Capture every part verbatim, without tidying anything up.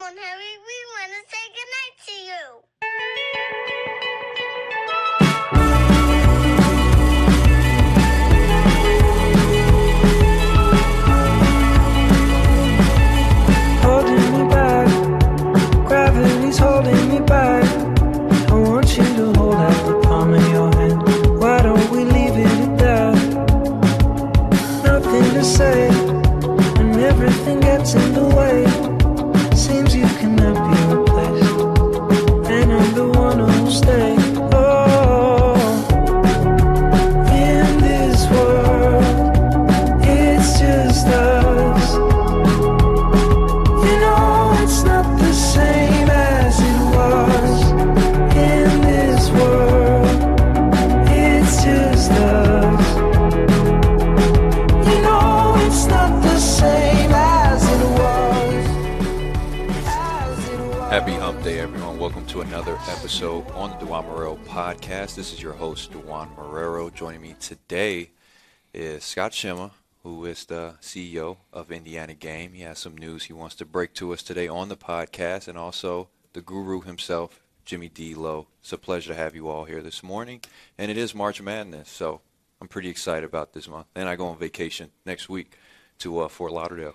on, Harry, we want to say goodnight to you. Holding me back, gravity's holding me back. I want you to hold out the palm of your hand. Why don't we leave it at that? Nothing to say, and everything gets in the way. Seems you cannot be replaced, and I'm the one who'll stay. Oh, in this world, it's just us. You know it's not the same as it was. In this world, it's just us. You know it's not the same as it was. As it was. Happy Hump Day, everyone. Welcome to another episode on the Dewan Marrero podcast. This is your host, Dewan Marrero. Joining me today is Scott Schimmer, who is the C E O of Indiana Game. He has some news he wants to break to us today on the podcast, and also the guru himself, Jimmy D. Lowe. It's a pleasure to have you all here this morning, and it is March Madness, so I'm pretty excited about this month. And I go on vacation next week to uh, Fort Lauderdale,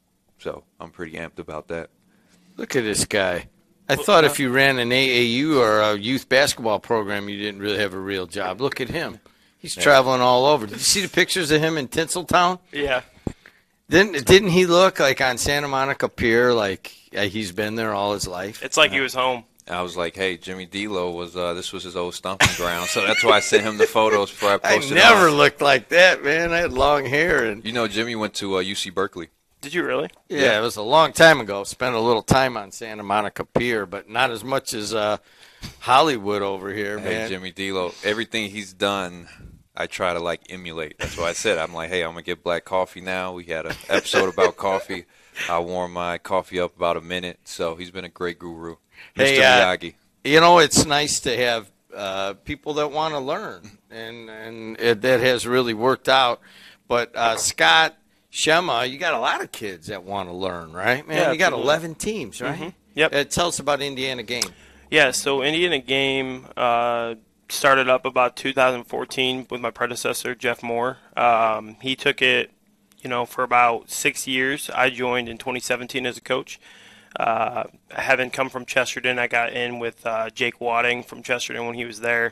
so I'm pretty amped about that. Look at this guy. I thought if you ran an A A U or a youth basketball program, you didn't really have a real job. Look at him. He's Yeah. traveling all over. Did you see the pictures of him in Tinseltown? Yeah. Didn't didn't he look like on Santa Monica Pier like uh, he's been there all his life? It's like he was home. I was like, hey, Jimmy D-Lo was, uh, this was his old stomping ground, so that's why I sent him the photos before I I posted never on. looked like that, man. I had long hair. and You know, Jimmy went to uh, U C Berkeley. Did you really? Yeah, it was a long time ago. Spent a little time on Santa Monica Pier, but not as much as uh, Hollywood over here, Hey, man. Jimmy D-Lo, everything he's done, I try to, like, emulate. That's why I said, I'm like, hey, I'm going to get black coffee now. We had an episode about coffee. I warm my coffee up about a minute, so he's been a great guru. Hey, Mister uh, Miyagi. You know, it's nice to have uh, people that want to learn, and and it, that has really worked out. But uh, Scott Schimmer, you got a lot of kids that want to learn, right, man? Yeah, you got absolutely. eleven teams, right? Mhm. Yep. Uh, tell us about Indiana Game. Yeah, so Indiana Game uh, started up about two thousand fourteen with my predecessor, Jeff Moore. Um, he took it, you know, for about six years. I joined in twenty seventeen as a coach. Uh, I haven't come from Chesterton. I got in with uh, Jake Wadding from Chesterton when he was there.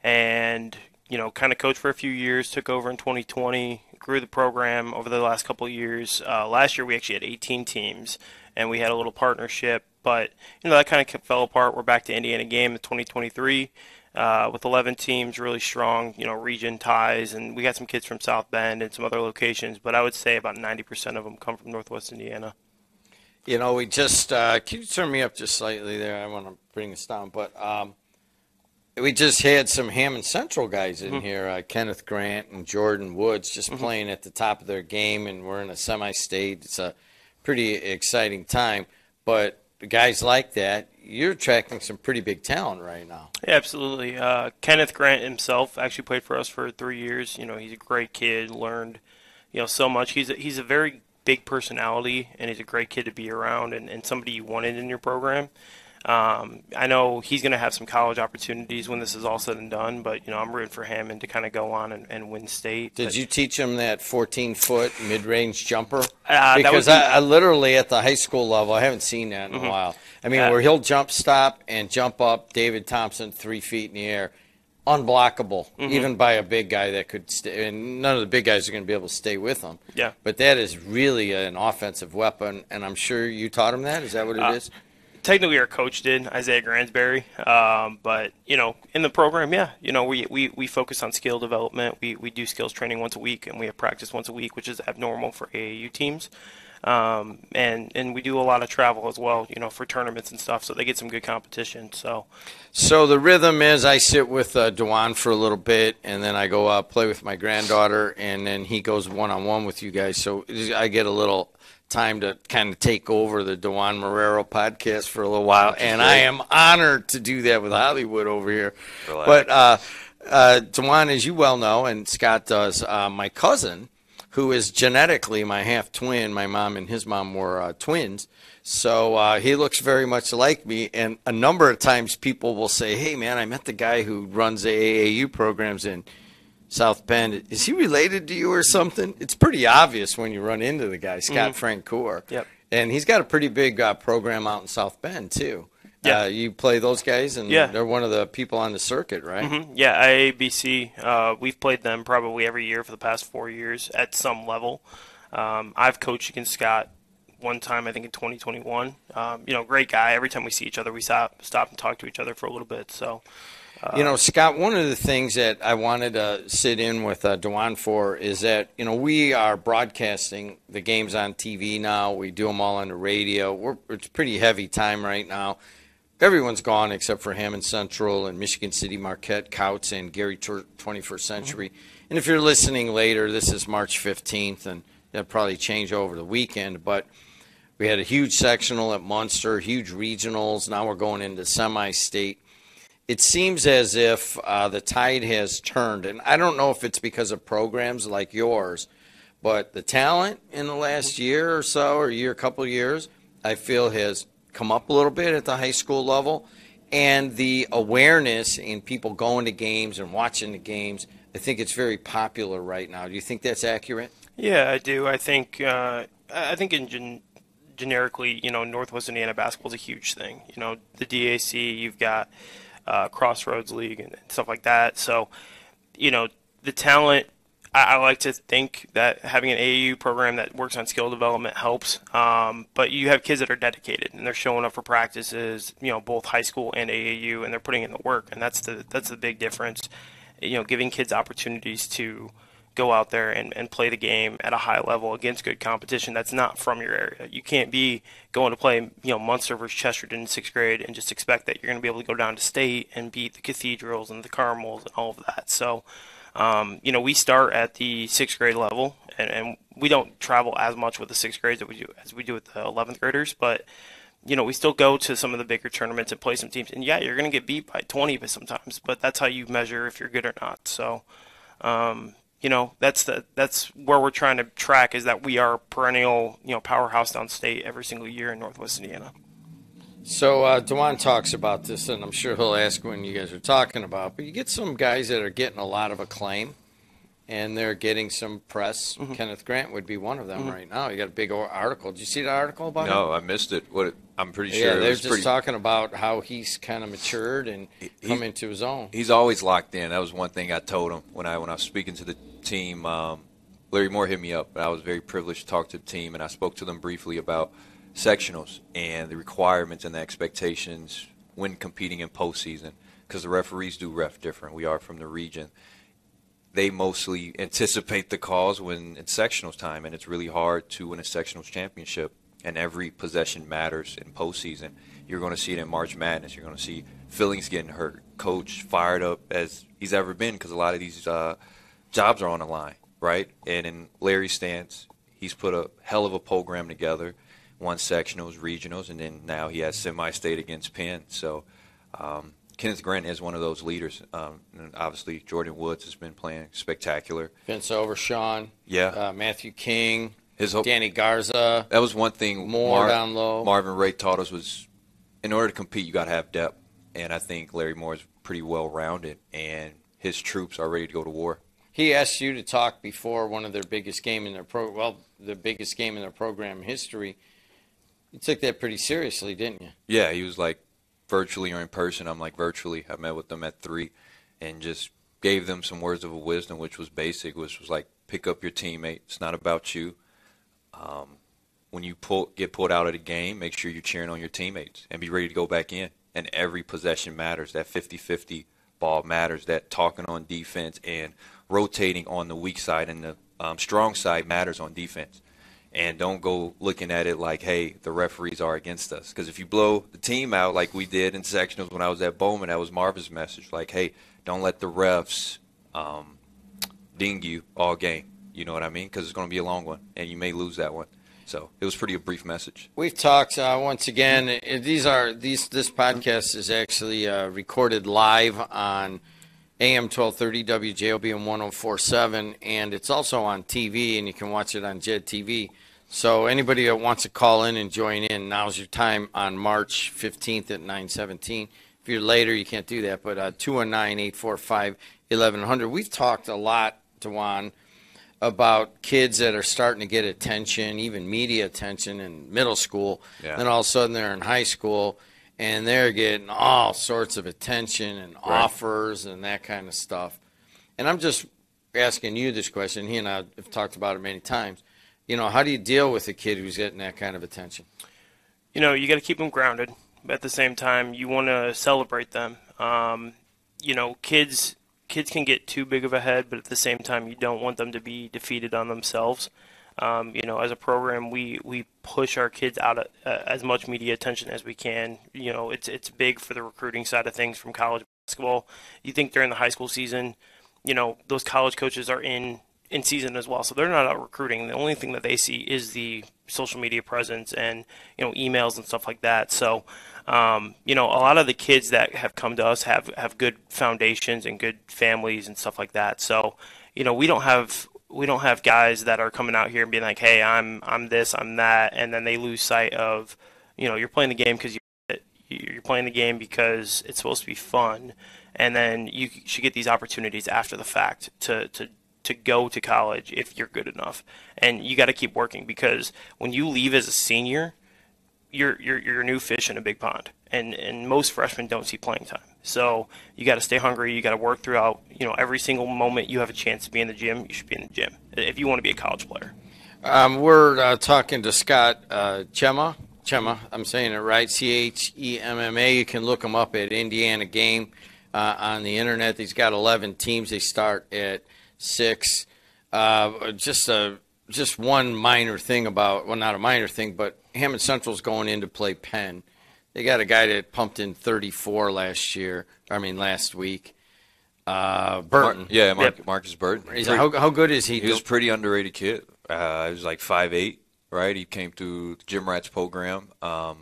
And, you know, kind of coached for a few years, took over in twenty twenty, grew the program over the last couple of years. Uh, last year we actually had eighteen teams, and we had a little partnership. But, you know, that kind of fell apart. We're back to Indiana Game in twenty twenty-three uh, with eleven teams, really strong, you know, region ties. And we got some kids from South Bend and some other locations. But I would say about ninety percent of them come from Northwest Indiana. You know, we just uh, can you turn me up just slightly there? I want to bring this down, but um, we just had some Hammond Central guys in Mhm. here, uh, Kenneth Grant and Jordan Woods, just Mhm. playing at the top of their game, and we're in a semi-state. It's a pretty exciting time, but guys like that, you're attracting some pretty big talent right now. Yeah, absolutely. Uh, Kenneth Grant himself actually played for us for three years. You know, he's a great kid, learned, you know, so much. He's a, he's a very big personality, and he's a great kid to be around, and, and somebody you wanted in your program. Um, I know he's going to have some college opportunities when this is all said and done, but, you know, I'm rooting for him and to kind of go on and, and win state. Did But- you teach him that fourteen-foot mid-range jumper? Uh, that would Because be- I, I literally, at the high school level, I haven't seen that in Mhm. a while. I mean, Uh, where he'll jump stop and jump up David Thompson three feet in the air, unblockable, Mhm. even by a big guy that could stay. And none of the big guys are going to be able to stay with him. Yeah. But that is really an offensive weapon, and I'm sure you taught him that. Is that what it Uh, is? Technically, our coach did, Isaiah Gransberry. Um, but, you know, in the program, yeah, you know, we, we, we focus on skill development. We, we do skills training once a week, and we have practice once a week, which is abnormal for A A U teams. Um, and, and we do a lot of travel as well, you know, for tournaments and stuff, so they get some good competition. So, So the rhythm is I sit with uh, Dewan for a little bit, and then I go uh, play with my granddaughter, and then he goes one-on-one with you guys. So I get a little time to kind of take over the Dewan Marrero podcast for a little while, and I am honored to do that with Hollywood over here. Relax. But uh, uh, Dewan, as you well know, and Scott does, uh, my cousin who is genetically my half twin. My mom and his mom were uh, twins. So uh, he looks very much like me. And a number of times people will say, hey, man, I met the guy who runs the A A U programs in South Bend. Is he related to you or something? It's pretty obvious when you run into the guy, Scott mm-hmm. Francoeur. Yep. And he's got a pretty big uh, program out in South Bend, too. Yeah. Uh, you play those guys, and yeah. they're one of the people on the circuit, right? Mm-hmm. Yeah, I A B C. Uh, we've played them probably every year for the past four years at some level. Um, I've coached against Scott one time, I think in twenty twenty-one. Um, you know, great guy. Every time we see each other, we stop, stop and talk to each other for a little bit. So, uh, you know, Scott, one of the things that I wanted to sit in with uh, DeJuan for is that, you know, we are broadcasting the games on T V now. We do them all on the radio. We're, it's pretty heavy time right now. Everyone's gone except for Hammond Central and Michigan City, Marquette, Couts, and Gary twenty-first Century. Mm-hmm. And if you're listening later, this is March fifteenth, and that'll probably change over the weekend. But we had a huge sectional at Munster, huge regionals. Now we're going into semi-state. It seems as if uh, the tide has turned. And I don't know if it's because of programs like yours, but the talent in the last year or so, or year, couple of years, I feel has come up a little bit at the high school level, and the awareness in people going to games and watching the games, I think it's very popular right now. Do you think that's accurate? Yeah, I do. I think uh, I think in gen- generically, you know, Northwest Indiana basketball is a huge thing. You know, the D A C, you've got uh, Crossroads League and stuff like that. So, you know, the talent, I, I like to think that having an A A U program that works on skill development helps. Um, but you have kids that are dedicated and they're showing up for practices, you know, both high school and A A U, and they're putting in the work. And that's the that's the big difference. You know, giving kids opportunities to go out there and, and play the game at a high level against good competition that's not from your area. You can't be going to play, you know, Munster versus Chesterton in sixth grade and just expect that you're going to be able to go down to state and beat the Cathedrals and the Carmels and all of that. So, um, you know, we start at the sixth grade level, and, and we don't travel as much with the sixth grades that we do as we do with the eleventh graders, but you know, we still go to some of the bigger tournaments and play some teams. And yeah, you're going to get beat by twenty sometimes, but that's how you measure if you're good or not. So, um, you know, that's the that's where we're trying to track, is that we are perennial, you know, powerhouse downstate every single year in Northwest Indiana. So uh, DeJuan talks about this, and I'm sure he'll ask when you guys are talking about, but you get some guys that are getting a lot of acclaim, and they're getting some press. Mm-hmm. Kenneth Grant would be one of them mm-hmm. right now. You got a big article. Did you see the article about no, him? No, I missed it. What? I'm pretty sure. Yeah, it they're was just pretty... talking about how he's kind of matured and he, come into his own. He's always locked in. That was one thing I told him when I when I was speaking to the team. Um, Larry Moore hit me up. I was very privileged to talk to the team, and I spoke to them briefly about sectionals and the requirements and the expectations when competing in postseason, because the referees do ref different. We are from the region. They mostly anticipate the calls when it's sectionals time, and it's really hard to win a sectionals championship, and every possession matters in postseason. You're going to see it in March Madness. You're going to see Fillings getting hurt, coach fired up as he's ever been, because a lot of these uh, jobs are on the line, right? And in Larry's stance, he's put a hell of a program together, won sectionals, regionals, and then now he has semi-state against Penn. So um, Kenneth Grant is one of those leaders. Um, and obviously, Jordan Woods has been playing spectacular. Vince Overshawn. Yeah. Uh, Matthew King. His hope, Danny Garza. That was one thing More Mar- down low. Marvin Ray taught us was, in order to compete, you got to have depth. And I think Larry Moore is pretty well-rounded, and his troops are ready to go to war. He asked you to talk before one of their biggest game in their pro. Well, the biggest game in their program history. You took that pretty seriously, didn't you? Yeah, he was like, virtually or in person. I'm like, virtually. I met with them at three and just gave them some words of wisdom, which was basic, which was like, pick up your teammate. It's not about you. Um, when you pull, get pulled out of the game, make sure you're cheering on your teammates and be ready to go back in. And every possession matters. That fifty-fifty ball matters. That talking on defense and rotating on the weak side and the um, strong side matters on defense. And don't go looking at it like, hey, the referees are against us. Because if you blow the team out like we did in sectionals when I was at Bowman, that was Marvin's message. Like, hey, don't let the refs um, ding you all game. You know what I mean? Because it's going to be a long one, and you may lose that one. So it was pretty a brief message. We've talked uh, once again. These are these. This podcast is actually uh, recorded live on A M twelve thirty, W J O B and one oh four point seven, and it's also on T V, and you can watch it on J E D T V. So anybody that wants to call in and join in, now's your time on March fifteenth at nine seventeen. If you're later, you can't do that, but uh, two one nine, eight four five, eleven hundred. We've talked a lot, DeJuan, about kids that are starting to get attention, even media attention in middle school. Yeah. Then all of a sudden they're in high school, and they're getting all sorts of attention and Right. offers and that kind of stuff. And I'm just asking you this question. He and I have talked about it many times. You know, how do you deal with a kid who's getting that kind of attention? You know, you got to keep them grounded, but at the same time, you want to celebrate them. Um, you know, kids kids can get too big of a head, but at the same time, you don't want them to be defeated on themselves. Um, you know, as a program, we, we push our kids out of, uh, as much media attention as we can. You know, it's it's big for the recruiting side of things from college basketball. You think during the high school season, you know, those college coaches are in, in season as well, so they're not out recruiting. The only thing that they see is the social media presence and, you know, emails and stuff like that. So, um, you know, a lot of the kids that have come to us have, have good foundations and good families and stuff like that. So, you know, we don't have we don't have guys that are coming out here and being like, hey, I'm I'm this, I'm that, and then they lose sight of, you know, you're playing the game because you you're playing the game because it's supposed to be fun, and then you should get these opportunities after the fact to to to go to college if you're good enough. And you got to keep working, because when you leave as a senior, you're you're you're a new fish in a big pond, and and most freshmen don't see playing time. So you got to stay hungry. You got to work throughout. You know, every single moment you have a chance to be in the gym, you should be in the gym if you want to be a college player. Um, we're uh, talking to Scott uh, Chema. Chema, I'm saying it right. C H E M M A. You can look him up at Indiana Game uh, on the internet. He's got eleven teams. They start at six. Uh, just a just one minor thing about, well, not a minor thing, but Hammond Central's going in to play Penn. They got a guy that pumped in thirty-four last year. I mean, last week. Uh, Burton. Mar- yeah, Mark, Yep. Marcus Burton. He's Pretty- how, how good is he? He was a pretty underrated kid. Uh, he was like five eight, right? He came through the Gym Rats program. Um,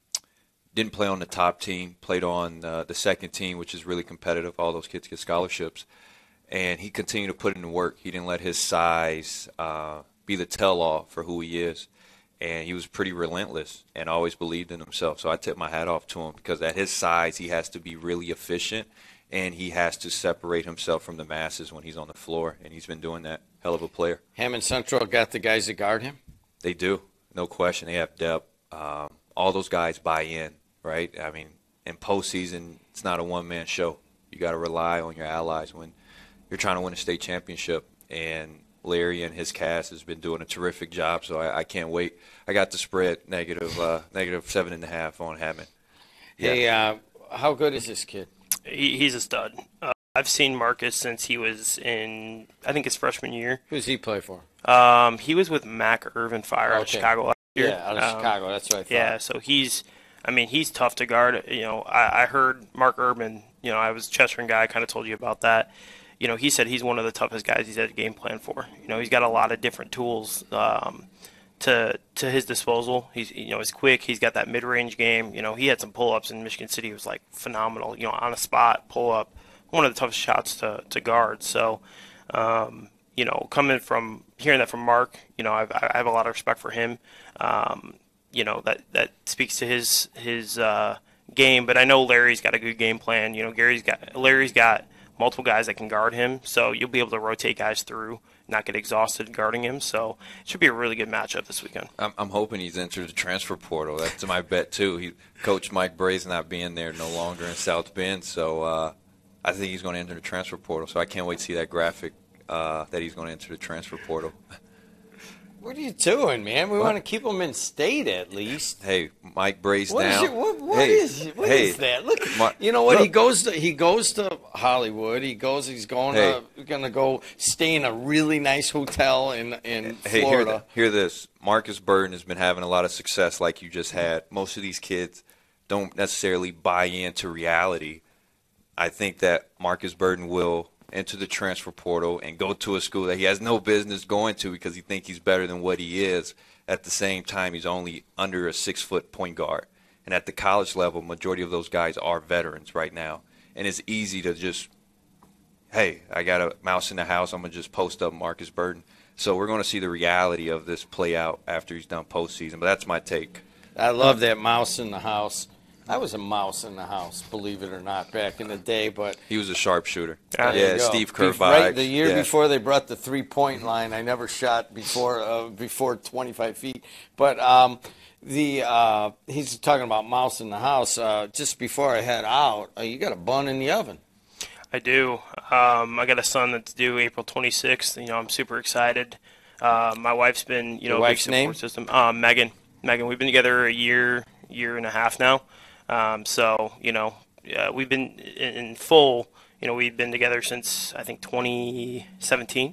didn't play on the top team. Played on uh, the second team, which is really competitive. All those kids get scholarships. And he continued to put in the work. He didn't let his size uh, be the tell-all for who he is. And he was pretty relentless and always believed in himself. So I tip my hat off to him, because at his size, he has to be really efficient, and he has to separate himself from the masses when he's on the floor. And he's been doing that. Hell of a player. Hammond Central got the guys that guard him? They do. No question. They have depth. Um, all those guys buy in, right? I mean, in postseason, it's not a one-man show. You got to rely on your allies when you're trying to win a state championship. And Larry and his cast has been doing a terrific job, so I, I can't wait. I got the spread negative, uh, negative seven and a half on Hammond. Yeah. Hey, uh, how good is this kid? He, he's a stud. Uh, I've seen Marcus since he was in, I think, his freshman year. Who does he play for? Um, he was with Mac Irvin Fire out of Okay. Chicago last year. Yeah, out of Um, Chicago. That's what I thought. Yeah, so he's, I mean, he's tough to guard. You know, I, I heard Mark Urban, you know, I was a Chesapeake guy, I kind of told you about that. You know, he said he's one of the toughest guys he's had a game plan for. You know, he's got a lot of different tools um, to to his disposal. He's, you know, he's quick. He's got that mid-range game. You know, he had some pull-ups in Michigan City. It was, like, phenomenal. You know, on a spot, pull-up, one of the toughest shots to, to guard. So, um, you know, coming from hearing that from Mark, you know, I've, I have a lot of respect for him. Um, you know, that, that speaks to his his uh, game. But I know Larry's got a good game plan. You know, Gary's got Larry's got multiple guys that can guard him, so you'll be able to rotate guys through, not get exhausted guarding him. So it should be a really good matchup this weekend. I'm, I'm hoping he's entered the transfer portal. That's my bet, too. He, Coach Mike Bray's not being there no longer in South Bend, so uh, I think he's going to enter the transfer portal. So I can't wait to see that graphic uh, that he's going to enter the transfer portal. What are you doing, man? We want to keep him in state at least. Hey, Mike Bray's What is down. it? What, what hey, is what hey, is that? Look, Mar- you know what? He look. goes to he goes to Hollywood. He goes. He's going Hey. to gonna go stay in a really nice hotel in in Hey, hear, Florida. th- hear this. Marcus Burton has been having a lot of success like you just had. Most of these kids don't necessarily buy into reality. I think that Marcus Burton will enter the transfer portal and go to a school that he has no business going to because he thinks he's better than what he is. At the same time, he's only under a six-foot point guard. And at the college level, majority of those guys are veterans right now. And it's easy to just hey, I got a mouse in the house, I'm going to just post up Marcus Burton. So we're going to see the reality of this play out after he's done postseason. But that's my take. I love that mouse in the house. I was a mouse in the house, believe it or not, back in the day. But He was a sharpshooter. There yeah, you go. Steve Kerr Bef- right, vibes. the year yeah. before they brought the three-point line, I never shot before uh, before twenty-five feet. But um, the uh, he's talking about mouse in the house. Uh, just before I head out, uh, you got a bun in the oven. I do. Um, I got a son that's due April twenty-sixth. You know, I'm super excited. Uh, my wife's been, you know, Your a big wife's support name? system. Um, Megan. Megan. We've been together a year, year and a half now. Um, so, you know, uh, we've been in, in full. You know, we've been together since I think twenty seventeen.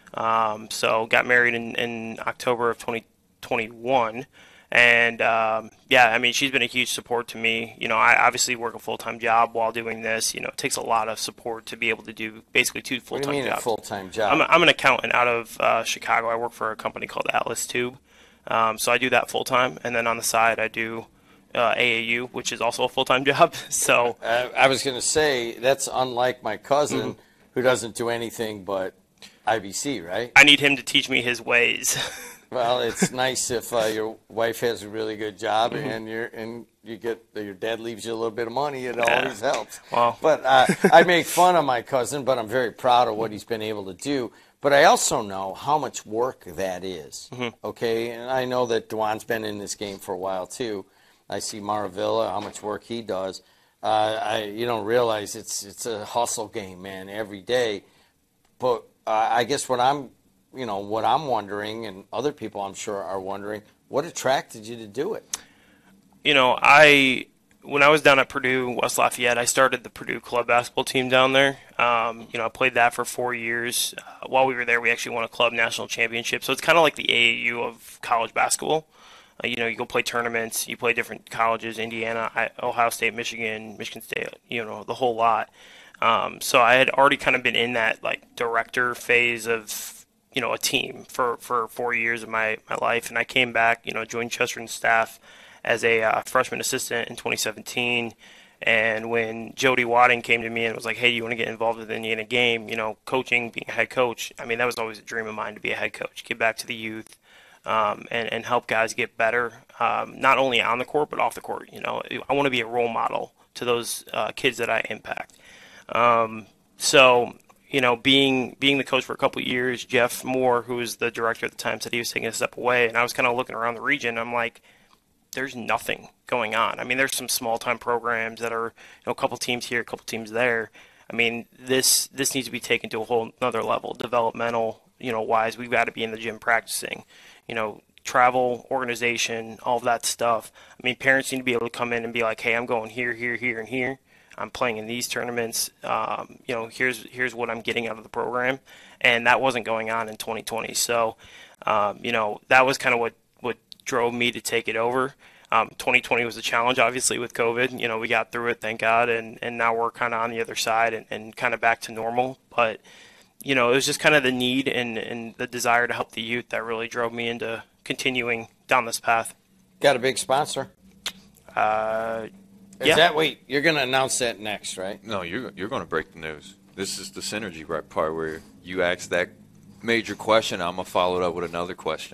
Um, so got married in, in October of twenty twenty-one. And, um, yeah, I mean, she's been a huge support to me. You know, I obviously work a full-time job while doing this. You know, it takes a lot of support to be able to do basically two What do full-time you mean jobs. a full-time job? I'm, a, I'm an accountant out of uh, Chicago. I work for a company called Atlas Tube. Um, so I do that full-time. And then on the side, I do uh, A A U, which is also a full-time job. So Uh, I was going to say, that's unlike my cousin Mm-hmm. who doesn't do anything but I B C, right? I need him to teach me his ways. Well, it's nice if uh, your wife has a really good job Mm-hmm. and you're and you get your dad leaves you a little bit of money. It Yeah. always helps. Well. But uh, I make fun of my cousin, but I'm very proud of what he's been able to do. But I also know how much work that is. Mm-hmm. Okay, and I know that Dwan's been in this game for a while too. I see Maravilla, how much work he does. Uh, I you don't realize it's it's a hustle game, man, every day. But uh, I guess what I'm, you know, what I'm wondering, and other people I'm sure are wondering, what attracted you to do it? You know, I when I was down at Purdue, West Lafayette, I started the Purdue club basketball team down there. Um, you know, I played that for four years. Uh, while we were there, we actually won a club national championship. So it's kind of like the A A U of college basketball. Uh, you know, you go play tournaments, you play different colleges, Indiana, I, Ohio State, Michigan, Michigan State, you know, the whole lot. Um, so I had already kind of been in that like director phase of, you know, a team for, for four years of my, my life. And I came back, you know, joined Chesterton's staff as a uh, freshman assistant in twenty seventeen. And when Jody Wadding came to me and was like, hey, you want to get involved with the Indiana game, you know, coaching, being a head coach, I mean, that was always a dream of mine to be a head coach, get back to the youth. Um, and, and help guys get better, um, not only on the court, but off the court. You know, I want to be a role model to those uh, kids that I impact. Um, so, you know, being being the coach for a couple of years, Jeff Moore, who was the director at the time, said he was taking a step away. And I was kind of looking around the region. I'm like, there's nothing going on. I mean, there's some small-time programs that are, you know, a couple teams here, a couple teams there. I mean, this this needs to be taken to a whole another level, developmental, you know, wise. We've got to be in the gym practicing. You know, travel, organization, all of that stuff. I mean, parents need to be able to come in and be like, hey, I'm going here, here, here, and here. I'm playing in these tournaments. Um, you know, here's here's what I'm getting out of the program. And that wasn't going on in twenty twenty. So, um, you know, that was kind of what, what drove me to take it over. Um, twenty twenty was a challenge, obviously, with COVID. You know, we got through it, thank God, and, and now we're kind of on the other side and, and kind of back to normal. But you know, it was just kind of the need and, and the desire to help the youth that really drove me into continuing down this path. Got a big sponsor? Uh, Is yeah. that, wait, you're going to announce that next, right? No, you're you're going to break the news. This is the synergy right part where you ask that major question. I'm gonna follow it up with another question.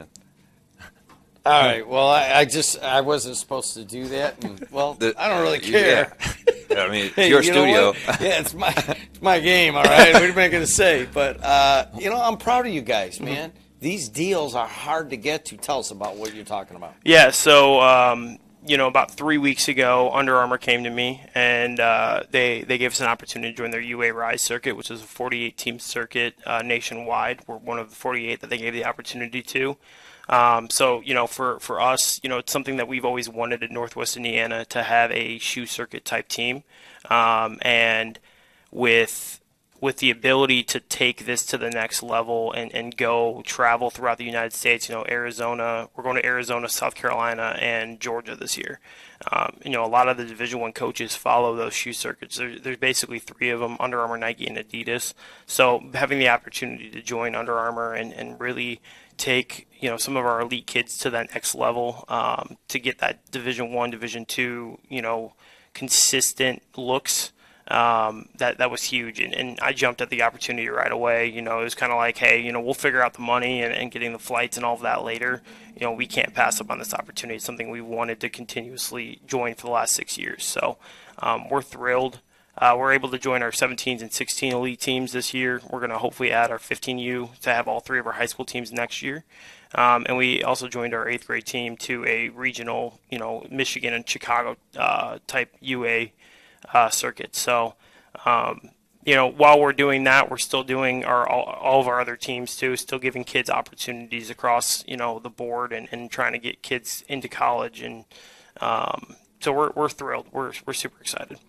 All right. Well, I, I just I wasn't supposed to do that, and well, The- I don't really care. Yeah. I mean, it's Hey, your you know studio. what? Yeah, it's my it's my game. All right. What am I going to say? But uh, you know, I'm proud of you guys, man. These deals are hard to get to. Tell us about what you're talking about. Yeah, so um, you know, about three weeks ago, Under Armour came to me and uh, they they gave us an opportunity to join their U A Rise circuit, which is a forty-eight team circuit uh, nationwide. We're one of the forty-eight that they gave the opportunity to. Um, so you know, for for us, you know, it's something that we've always wanted in Northwest Indiana to have a shoe circuit type team, um, and with with the ability to take this to the next level and, and go travel throughout the United States, you know, Arizona, we're going to Arizona, South Carolina, and Georgia this year. Um, you know, a lot of the Division One coaches follow those shoe circuits. There, there's basically three of them, Under Armour, Nike, and Adidas. So having the opportunity to join Under Armour and, and really take, you know, some of our elite kids to that next level, um, to get that Division One, Division Two, you know, consistent looks Um, that that was huge, and, and I jumped at the opportunity right away. You know, it was kind of like, hey, you know, we'll figure out the money and, and getting the flights and all of that later. You know, we can't pass up on this opportunity. It's something we wanted to continuously join for the last six years. So um, we're thrilled. Uh, we're able to join our seventeens and sixteen elite teams this year. We're going to hopefully add our fifteen U to have all three of our high school teams next year. Um, and we also joined our eighth grade team to a regional, you know, Michigan and Chicago uh, type U A uh, circuit. So, um, you know, while we're doing that, we're still doing our all, all of our other teams too, still giving kids opportunities across, you know, the board and, and trying to get kids into college. And um, so we're we're thrilled. We're we're super excited.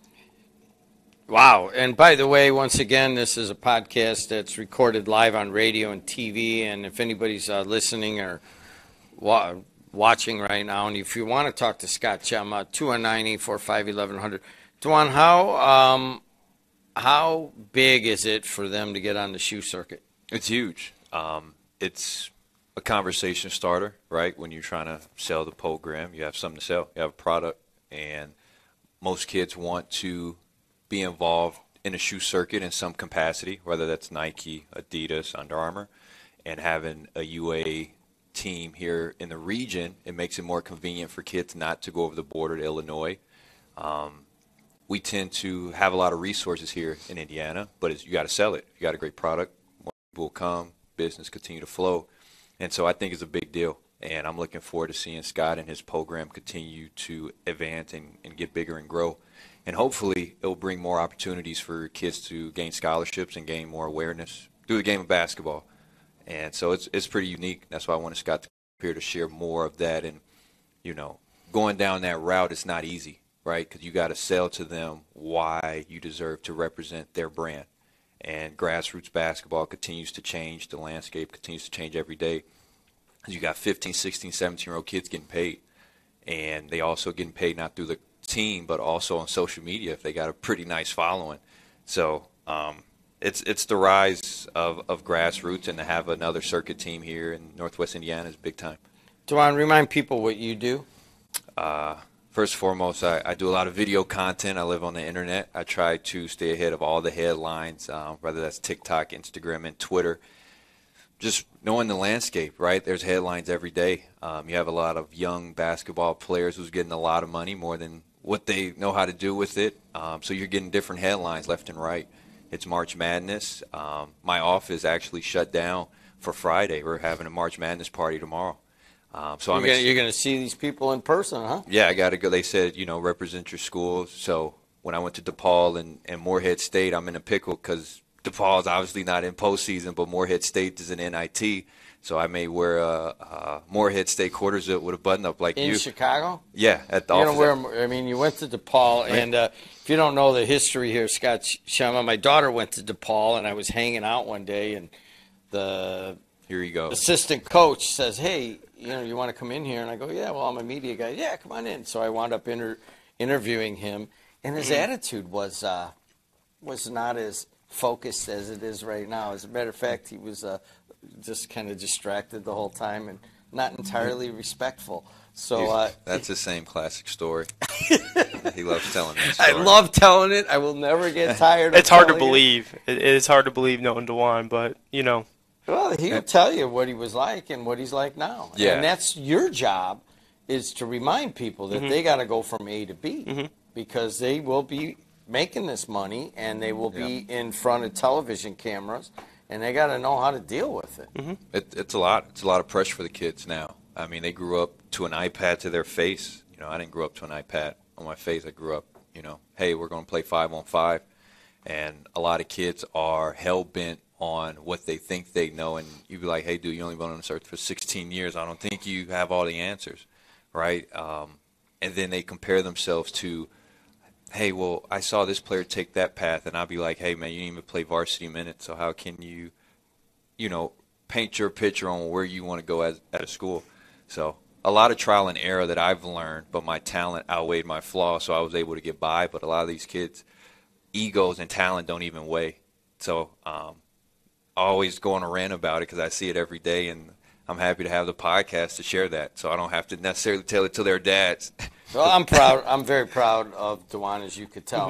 Wow. And by the way, once again, this is a podcast that's recorded live on radio and T V. And if anybody's uh, listening or wa- watching right now, and if you want to talk to Scott Chema, two one nine, eight four five, eleven hundred. Dwan, how, um, how big is it for them to get on the shoe circuit? It's huge. Um, it's a conversation starter, right? When you're trying to sell the program, you have something to sell. You have a product, and most kids want to be involved in a shoe circuit in some capacity, whether that's Nike, Adidas, Under Armour, and having a U A team here in the region, it makes it more convenient for kids not to go over the border to Illinois. Um, we tend to have a lot of resources here in Indiana, but it's, you got to sell it. You got a great product, more people will come, business continue to flow. And so I think it's a big deal. And I'm looking forward to seeing Scott and his program continue to advance and, and get bigger and grow. And hopefully it will bring more opportunities for kids to gain scholarships and gain more awareness through the game of basketball. And so it's it's pretty unique. That's why I wanted Scott to come here to share more of that. And, you know, going down that route, it's not easy, right? Because you got to sell to them why you deserve to represent their brand. And grassroots basketball continues to change. The landscape continues to change every day. You got fifteen, sixteen, seventeen-year-old kids getting paid. And they also getting paid not through the team, but also on social media if they got a pretty nice following. So um, it's it's the rise of, of grassroots, and to have another circuit team here in Northwest Indiana is big time. Dwan, remind people what you do. Uh, first and foremost, I, I do a lot of video content. I live on the internet. I try to stay ahead of all the headlines, uh, whether that's TikTok, Instagram, and Twitter. Just knowing the landscape, right? There's headlines every day. Um, you have a lot of young basketball players who's getting a lot of money, more than what they know how to do with it. Um, so you're getting different headlines left and right. It's March Madness. Um, my office actually shut down for Friday. We're having a March Madness party tomorrow. Um, so you're I'm gonna, ex- you're going to see these people in person, huh? Yeah, I got to go. They said, you know, represent your school. So when I went to DePaul and, and Morehead State, I'm in a pickle because DePaul's obviously not in postseason, but Morehead State is an N I T. So I may wear a, a Morehead State quarter zip with a button up like in you. In Chicago? Yeah, at the You're office. gonna wear, I mean, you went to DePaul, right. and uh, if you don't know the history here, Scott Chema, my daughter went to DePaul, and I was hanging out one day, and the Here you go. assistant coach says, hey, you know, you want to come in here? And I go, yeah, well, I'm a media guy. Yeah, come on in. So I wound up inter- interviewing him, and his attitude was uh, was not as focused as it is right now. As a matter of fact, he was uh, just kind of distracted the whole time and not entirely respectful. So uh, that's the same classic story. He loves telling that I story. love telling it. I will never get tired of It's hard to telling it. believe. It, it's hard to believe knowing DeJuan, but, you know. Well, he'll tell you what he was like and what he's like now. Yeah. And that's your job, is to remind people that Mm-hmm. they got to go from A to B Mm-hmm. because they will be making this money and they will be in front of television cameras, and they got to know how to deal with it. Mm-hmm. It, it's a lot. It's a lot of pressure for the kids now. I mean, they grew up to an iPad to their face. You know, I didn't grow up to an iPad on my face. I grew up, you know, hey, we're going to play five on five. And a lot of kids are hell-bent on what they think they know. And you'd be like, hey, dude, you only been on this earth for sixteen years. I don't think you have all the answers, right? Um, and then they compare themselves to, hey, well, I saw this player take that path. And I'll be like, hey, man, you didn't even play varsity minutes. So how can you, you know, paint your picture on where you want to go as, at a school? So a lot of trial and error that I've learned, but my talent outweighed my flaws, so I was able to get by. But a lot of these kids, egos and talent don't even weigh. So um, I always go on a rant about it because I see it every day, and I'm happy to have the podcast to share that, so I don't have to necessarily tell it to their dads. Well, I'm proud. I'm very proud of DeJuan, as you could tell.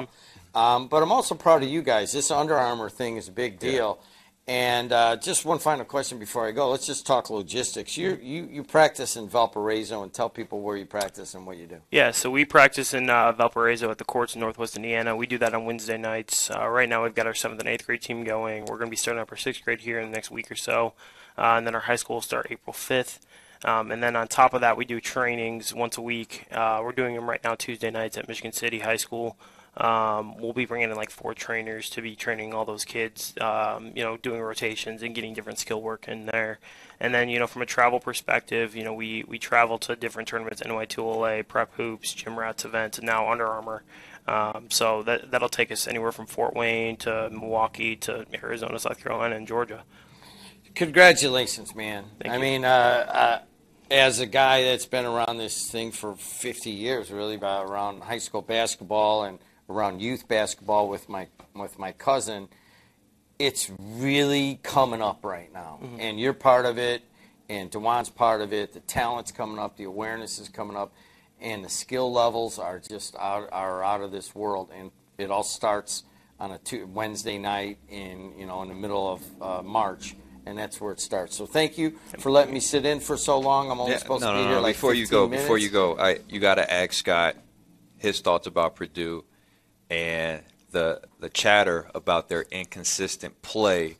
Um, but I'm also proud of you guys. This Under Armour thing is a big deal. And uh, just one final question before I go. Let's just talk logistics. You you you practice in Valparaiso, and tell people where you practice and what you do. Yeah, so we practice in uh, Valparaiso at the courts in Northwest Indiana. We do that on Wednesday nights. Uh, right now we've got our seventh and eighth grade team going. We're going to be starting up our sixth grade here in the next week or so. Uh, and then our high school will start April fifth. Um, and then on top of that, we do trainings once a week. Uh, we're doing them right now Tuesday nights at Michigan City High School. Um, we'll be bringing in like four trainers to be training all those kids, um, you know, doing rotations and getting different skill work in there. And then, you know, from a travel perspective, you know, we, we travel to different tournaments, N Y two L A, Prep Hoops, Gym Rats events, and now Under Armour. Um, so that, that'll take us anywhere from Fort Wayne to Milwaukee to Arizona, South Carolina, and Georgia. Congratulations, man. Thank I you. mean, uh, uh, as a guy that's been around this thing for fifty years, really, about around high school basketball and around youth basketball with my with my cousin, it's really coming up right now. Mm-hmm. And you're part of it, and DeJuan's part of it. The talent's coming up, the awareness is coming up, and the skill levels are just out are out of this world. And it all starts on a two, Wednesday night in you know in the middle of uh, March. And that's where it starts. So thank you for letting me sit in for so long. I'm only Yeah, supposed no, to be no, here no. like before you fifteen go, minutes. before you go, I you got to ask Scott his thoughts about Purdue and the the chatter about their inconsistent play.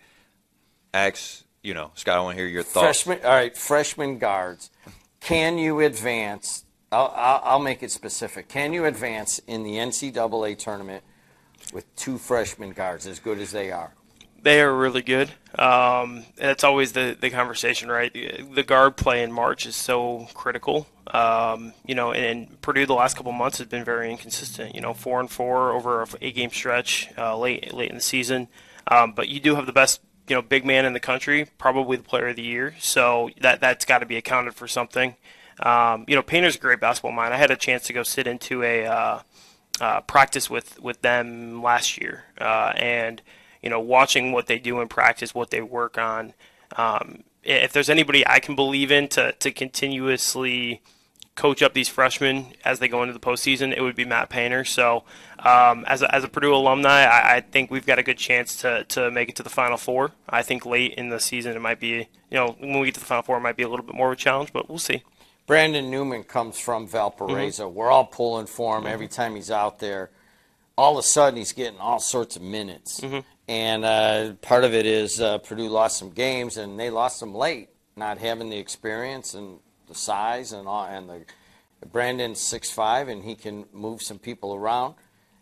Ask, you know, Scott, I want to hear your thoughts. Freshman, all right, freshman guards. Can you advance? I'll, I'll, I'll make it specific. Can you advance in the N C double A tournament with two freshman guards as good as they are? They are really good. Um, that's always the, the conversation, right? The, the guard play in March is so critical. Um, you know, and, and Purdue the last couple months has been very inconsistent. You know, four and four over a eight-game stretch uh, late late in the season. Um, but you do have the best, you know, big man in the country, probably the player of the year. So that that's got to be accounted for something. Um, you know, Painter's a great basketball mind. I had a chance to go sit into a uh, uh, practice with with them last year, uh, and you know, watching what they do in practice, what they work on. Um, if there's anybody I can believe in to, to continuously coach up these freshmen as they go into the postseason, it would be Matt Painter. So um, as, a, as a Purdue alumni, I, I think we've got a good chance to, to make it to the Final Four. I think late in the season it might be, you know, when we get to the Final Four, it might be a little bit more of a challenge, but we'll see. Brandon Newman comes from Valparaiso. Mm-hmm. We're all pulling for him mm-hmm. every time he's out there. All of a sudden, he's getting all sorts of minutes. Mm-hmm. And uh, part of it is uh, Purdue lost some games, and they lost them late, not having the experience and the size and all. And the Brandon's six five, and he can move some people around.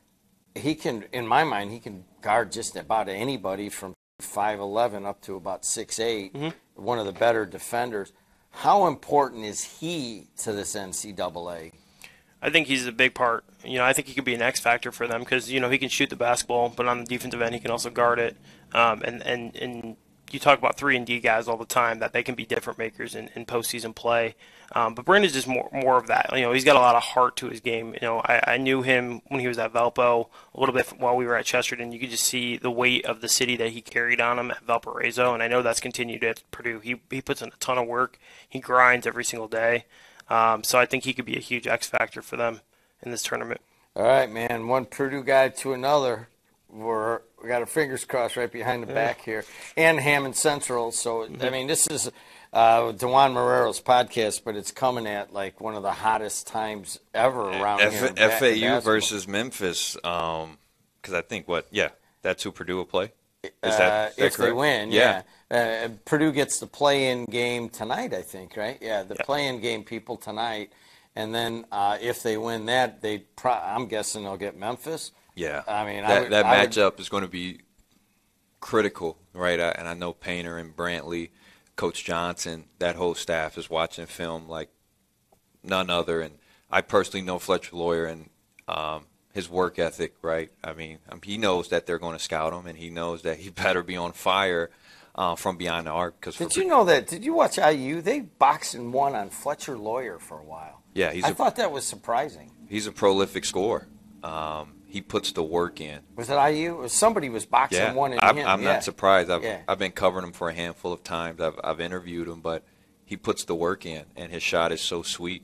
He can, in my mind, he can guard just about anybody from five eleven up to about six eight, mm-hmm. one of the better defenders. How important is he to this N C double A? I think he's a big part. You know, I think he could be an X factor for them because, you know, he can shoot the basketball, but on the defensive end, he can also guard it. Um, and, and, and you talk about three and D guys all the time, that they can be difference makers in, in postseason play. Um, but Brandon's just more more of that. You know, he's got a lot of heart to his game. You know, I, I knew him when he was at Valpo a little bit while we were at Chesterton. You could just see the weight of the city that he carried on him at Valparaiso, and I know that's continued at Purdue. He he puts in a ton of work. He grinds every single day. Um, so I think he could be a huge X factor for them in this tournament. All right, man. One Purdue guy to another. We're, we got our fingers crossed right behind the yeah. back here. And Hammond Central. So, mm-hmm. I mean, this is uh, DeJuan Marrero's podcast, but it's coming at like one of the hottest times ever around F- here. F A U versus Memphis. Because um, I think, what, yeah, that's who Purdue will play? Is that, uh, is that if correct? they win, yeah. yeah. Uh, Purdue gets the play-in game tonight, I think, right? Yeah, the yeah. play-in game people tonight. And then uh, if they win that, they pro- I'm guessing they'll get Memphis. Yeah. I mean, that, I would, that I matchup would, is going to be critical, right? I, and I know Painter and Brantley, Coach Johnson, that whole staff is watching film like none other. And I personally know Fletcher Lawyer and um, his work ethic, right? I mean, um, he knows that they're going to scout him, and he knows that he better be on fire uh, from behind the arc. Cause did for, you know that? Did you watch I U? They boxed and won on Fletcher Lawyer for a while. Yeah, he's I a, thought that was surprising. He's a prolific scorer. Um, he puts the work in. Was it I U? Somebody was boxing yeah, one in I'm, him. I'm yeah. not surprised. I've yeah. I've been covering him for a handful of times. I've I've interviewed him, but he puts the work in, and his shot is so sweet.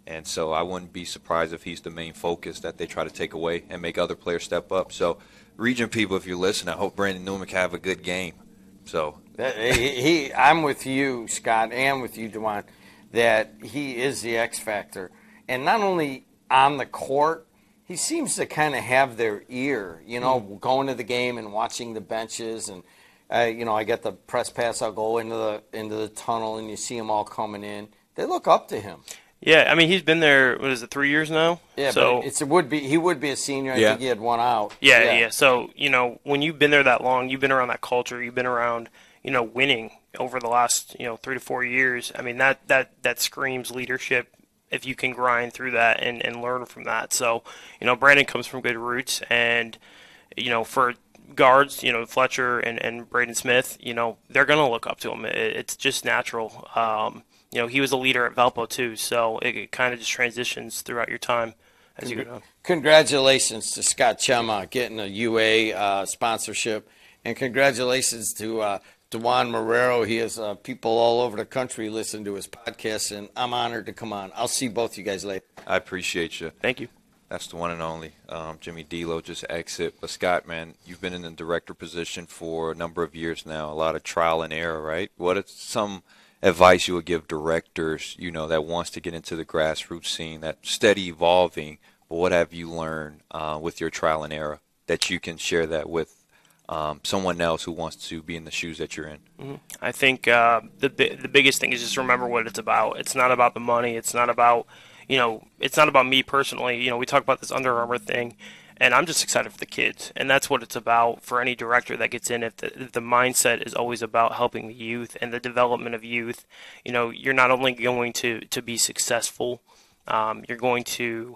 And so I wouldn't be surprised if he's the main focus that they try to take away and make other players step up. So, region people, if you're listening, I hope Brandon Newman can have a good game. So he, he, I'm with you, Scott, and with you, Dewan, that he is the X factor. And not only on the court, he seems to kind of have their ear, you know, mm. going to the game and watching the benches. And, uh, you know, I get the press pass, I'll go into the into the tunnel, and you see them all coming in. They look up to him. Yeah, I mean, he's been there, what is it, three years now? Yeah, so, but it's, it would be, he would be a senior. I yeah. think he had one out. Yeah, yeah, yeah. So, you know, when you've been there that long, you've been around that culture, you've been around, you know, winning over the last, you know, three to four years. I mean, that, that, that screams leadership if you can grind through that and, and learn from that. So, you know, Brandon comes from good roots, and, you know, for guards, you know, Fletcher and, and Braden Smith, you know, they're going to look up to him. It, it's just natural. Um, you know, he was a leader at Valpo too, so it, it kind of just transitions throughout your time as you go down. Congratulations to Scott Chema getting a U A uh, sponsorship, and congratulations to uh, Dewan Marrero. He has uh, people all over the country listen to his podcast, and I'm honored to come on. I'll see both you guys later. I appreciate you. Thank you. That's the one and only. Um, Jimmy D'Lo just exit. But, Scott, man, you've been in the director position for a number of years now, a lot of trial and error, right? What is some advice you would give directors, you know, that wants to get into the grassroots scene, that steady evolving, but what have you learned uh, with your trial and error that you can share that with um, someone else who wants to be in the shoes that you're in? Mm-hmm. I think uh, the the biggest thing is just remember what it's about. It's not about the money. It's not about, you know, it's not about me personally. You know, we talk about this Under Armour thing, and I'm just excited for the kids, and that's what it's about for any director that gets in. If the, if the mindset is always about helping the youth and the development of youth, you know, you're not only going to, to be successful, um, you're going to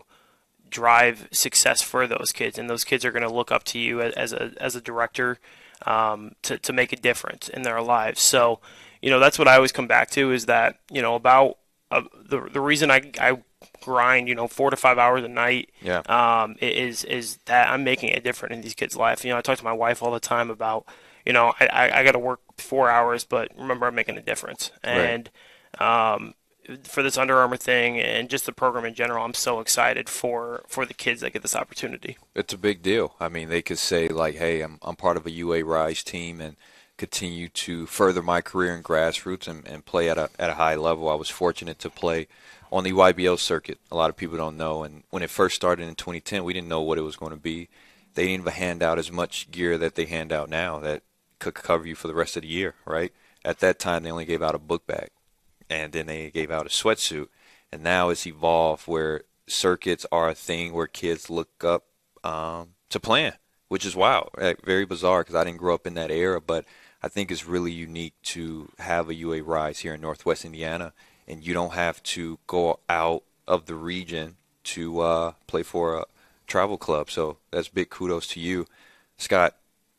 drive success for those kids, and those kids are going to look up to you as a as a director um, to to make a difference in their lives. So, you know, that's what I always come back to is that, you know, about uh, the the reason I I grind, you know, four to five hours a night, yeah. um, is is that I'm making a difference in these kids' life. You know, I talk to my wife all the time about, you know, I I, I got to work four hours, but remember I'm making a difference. And right. um, for this Under Armour thing and just the program in general, I'm so excited for for the kids that get this opportunity. It's a big deal. I mean, they could say like, hey, I'm I'm part of a U A Rise team and continue to further my career in grassroots and, and play at a at a high level. I was fortunate to play on the Y B L circuit. A lot of people don't know. And when it first started in twenty ten, we didn't know what it was going to be. They didn't even hand out as much gear that they hand out now that could cover you for the rest of the year, right? At that time, they only gave out a book bag, and then they gave out a sweatsuit. And now it's evolved where circuits are a thing where kids look up um, to plan, which is wild, right? Very bizarre because I didn't grow up in that era, but I think it's really unique to have a U A Rise here in Northwest Indiana. And you don't have to go out of the region to uh, play for a travel club. So that's big kudos to you. Scott,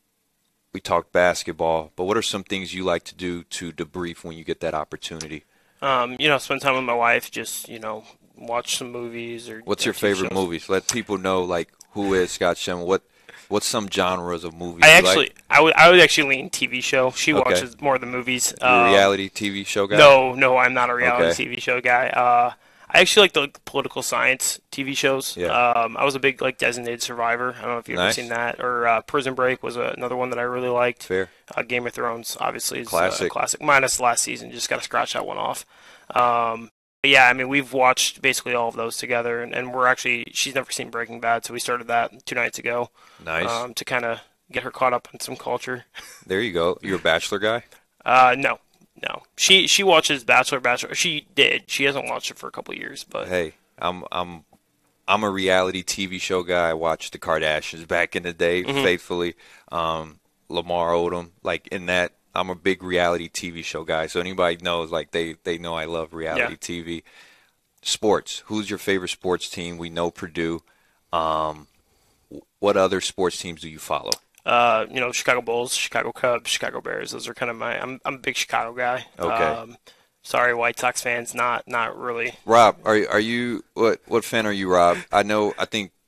we talked basketball, but what are some things you like to do to debrief when you get that opportunity? Um, you know, spend time with my wife, just, you know, watch some movies. Or What's your T V favorite shows. movies? Let people know, like, who is Scott Chema? What What's some genres of movies I you actually, like? I would, I would actually lean T V show. She Okay. watches more of the movies. You're a Um, reality T V show guy? No, no, I'm not a reality Okay. T V show guy. Uh, I actually like the like, political science T V shows. Yeah. Um, I was a big like Designated Survivor. I don't know if you've Nice. ever seen that. Or uh, Prison Break was a, another one that I really liked. Fair. Uh, Game of Thrones, obviously, is Classic. a classic. Minus last season, just got to scratch that one off. Um, but yeah, I mean, we've watched basically all of those together, and, and we're actually, she's never seen Breaking Bad, so we started that two nights ago. Nice. Um, to kind of get her caught up on some culture. There you go. You're a Bachelor guy? Uh, no, no. She she watches Bachelor, Bachelor. She did. She hasn't watched it for a couple of years, but Hey, I'm I'm I'm a reality T V show guy. I watched the Kardashians back in the day Mm-hmm. faithfully. Um, Lamar Odom, like in that, I'm a big reality T V show guy. So anybody knows, like they they know I love reality Yeah. T V. Sports. Who's your favorite sports team? We know Purdue. Um, what other sports teams do you follow? uh, you know, Chicago Bulls, Chicago Cubs, Chicago Bears. Those are kind of my. I'm I'm a big Chicago guy. Okay. Um, sorry, White Sox fans. Not not really. Rob, are are you what what fan are you, Rob? I know. I think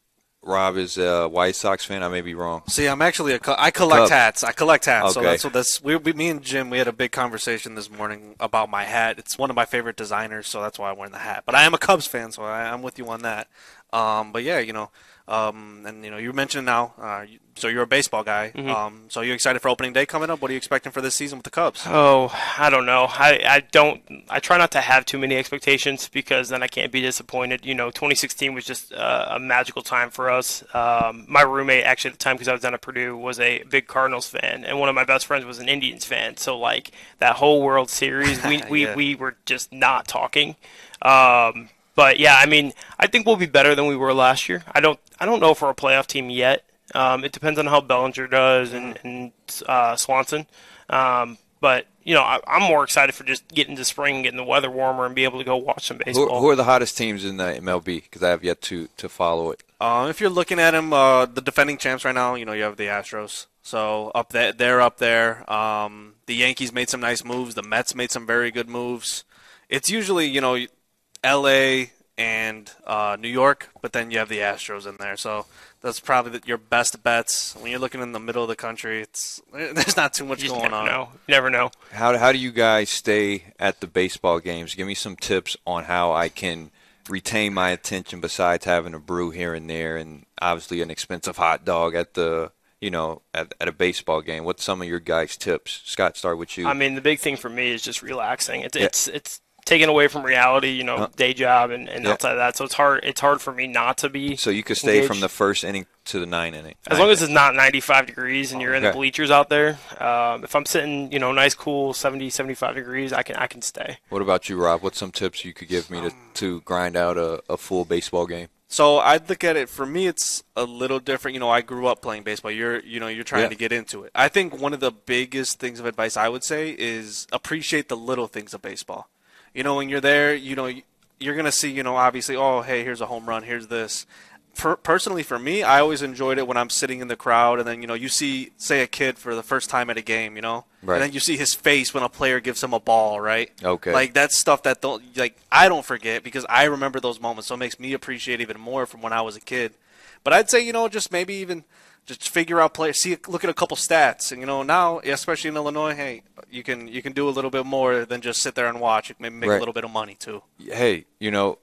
Rob is a White Sox fan. I may be wrong. See, I'm actually a co- I collect Cubs. hats. I collect hats. So Okay. that's what that's. We, we, me and Jim, we had a big conversation this morning about my hat. It's one of my favorite designers, so that's why I'm wearing the hat. But I am a Cubs fan, so I, I'm with you on that. Um, but yeah, you know, um, and you know, you mentioned now. Uh, you, so you're a baseball guy. Mm-hmm. Um, so you excited for opening day coming up? What are you expecting for this season with the Cubs? Oh, I don't know. I, I don't. I try not to have too many expectations because then I can't be disappointed. You know, twenty sixteen was just uh, a magical time for us. Um, my roommate, actually, at the time, because I was down at Purdue, was a big Cardinals fan, and one of my best friends was an Indians fan. So, like, that whole World Series, we we, Yeah. we were just not talking. Um, but yeah, I mean, I think we'll be better than we were last year. I don't. I don't know if we're a playoff team yet. Um, it depends on how Bellinger does and, and uh, Swanson. Um, but, you know, I, I'm more excited for just getting to spring and getting the weather warmer and be able to go watch some Who, baseball. who are the hottest teams in the M L B? Because I have yet to, to follow it. Uh, if you're looking at them, uh, the defending champs right now, you know, you have the Astros. So up there, they're up there. Um, the Yankees made some nice moves. The Mets made some very good moves. It's usually, you know, L A and uh, New York, but then you have the Astros in there. So that's probably the, your best bets. When you're looking in the middle of the country, it's there's not too much you just going never on. know. You never know. How, how do you guys stay at the baseball games? Give me some tips on how I can retain my attention besides having a brew here and there and obviously an expensive hot dog at the you know at, at a baseball game. What's some of your guys' tips? Scott, start with you. I mean, the big thing for me is just relaxing. It's Yeah. it's it's taken away from reality, you know, Huh. day job and, and Yeah. outside of that. So it's hard. It's hard for me not to be. so you could stay from engaged. the first inning to the ninth inning. As long as it's not ninety-five degrees and you're in the Okay. bleachers out there. Um, if I'm sitting, you know, nice, cool seventy, seventy-five degrees, I can I can stay. What about you, Rob? What's some tips you could give me to, to grind out a, a full baseball game? So I'd look at it, for me, it's a little different. You know, I grew up playing baseball. You're, you know, you're trying Yeah. to get into it. I think one of the biggest things of advice I would say is appreciate the little things of baseball. You know, when you're there, you know, you're going to see, you know, obviously, oh, hey, here's a home run, here's this. For, personally, for me, I always enjoyed it when I'm sitting in the crowd and then, you know, you see, say, a kid for the first time at a game, you know? Right. And then you see his face when a player gives him a ball, right? Okay. Like, that's stuff that don't, like, I don't forget because I remember those moments, so it makes me appreciate even more from when I was a kid. But I'd say, you know, just maybe even just figure out players, see, look at a couple stats, and you know, now, especially in Illinois, hey, you can you can do a little bit more than just sit there and watch. You can maybe make Right. a little bit of money too. Hey, you know,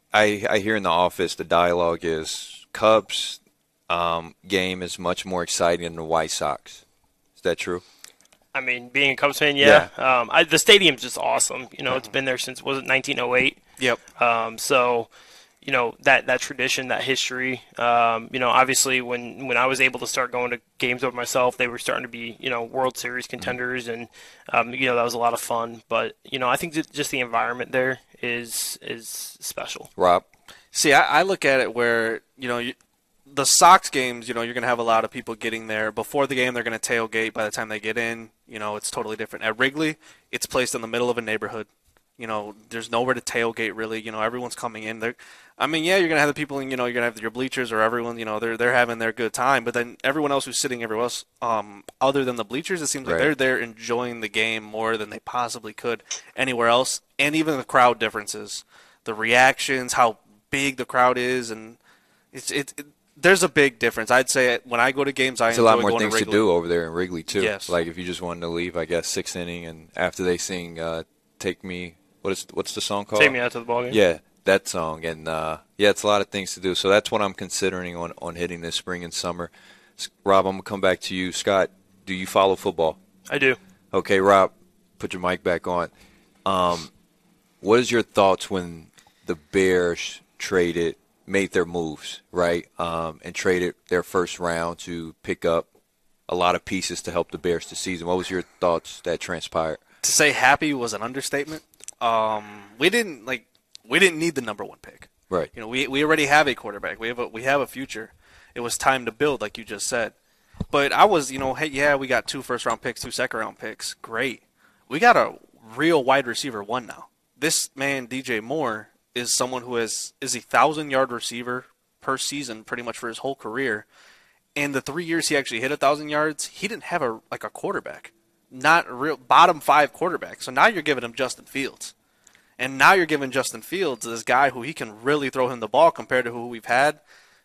I I hear in the office the dialogue is Cubs um, game is much more exciting than the White Sox. Is that true? I mean, being a Cubs fan, yeah. Um, I, the stadium's just awesome. You know, it's been there since, was it nineteen oh eight? Yep. Um, so, you know, that, that tradition, that history, um, you know, obviously when, when I was able to start going to games over myself, they were starting to be, you know, World Series contenders, and, um, you know, that was a lot of fun. But, you know, I think that just the environment there is is special. Rob? See, I, I look at it where, you know, you, the Sox games, you know, you're going to have a lot of people getting there. Before the game, they're going to tailgate. By the time they get in, you know, it's totally different. At Wrigley, it's placed in the middle of a neighborhood. You know, there's nowhere to tailgate, really. You know, everyone's coming in. They're, I mean, yeah, you're going to have the people, in, you know, you're going to have your bleachers or everyone, you know, they're they're having their good time. But then everyone else who's sitting everywhere else, um, other than the bleachers, it seems like Right. they're there enjoying the game more than they possibly could anywhere else. And even the crowd differences, the reactions, how big the crowd is, and it's it, it there's a big difference. I'd say when I go to games, I There's a enjoy lot more going things to to Wrigley. do over there in Wrigley, too. Yes. Like if you just wanted to leave, I guess, sixth inning, and after they sing uh, Take Me, what is what's the song called? Take me out to the ballgame. Yeah, that song. And, uh, yeah, it's a lot of things to do. So that's what I'm considering on, on hitting this spring and summer. S- Rob, I'm going to come back to you. Scott, do you follow football? I do. Okay, Rob, put your mic back on. Um, what is your thoughts when the Bears traded, made their moves, right, um, and traded their first round to pick up a lot of pieces to help the Bears this season? What was your thoughts that transpired? To say happy was an understatement. Um, we didn't like we didn't need the number one pick. Right. You know, we we already have a quarterback. We have a we have a future. It was time to build, like you just said. But I was, you know, hey, yeah, we got two first round picks, two second round picks. Great. We got a real wide receiver one now. This man, D J Moore, is someone who has is a thousand yard receiver per season, pretty much for his whole career. And the three years he actually hit a thousand yards, he didn't have a like a quarterback, not a real bottom five quarterback. So now you're giving him Justin Fields, and now you're giving Justin Fields this guy who he can really throw him the ball compared to who we've had.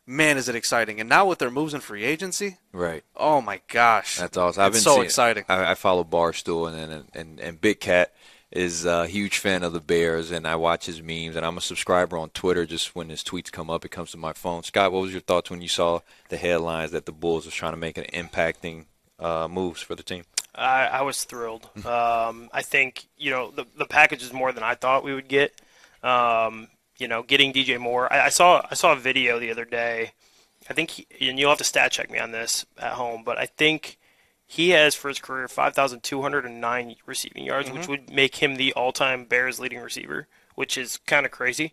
man, is it exciting. And now with their moves in free agency, Right. oh my gosh. That's awesome. I've It's been so seeing, exciting. I, I follow Barstool, and, and and and Big Cat is a huge fan of the Bears, and I watch his memes, and I'm a subscriber on Twitter. Just when his tweets come up, it comes to my phone. Scott, what was your thoughts when you saw the headlines that the Bulls was trying to make an impacting uh, moves for the team? I, I was thrilled. Um, I think, you know, the the package is more than I thought we would get. Um, you know, getting D J Moore. I, I saw I saw a video the other day. I think, he, and you'll have to stat check me on this at home, but I think he has for his career five thousand two hundred nine receiving yards, mm-hmm. which would make him the all-time Bears leading receiver, which is kind of crazy.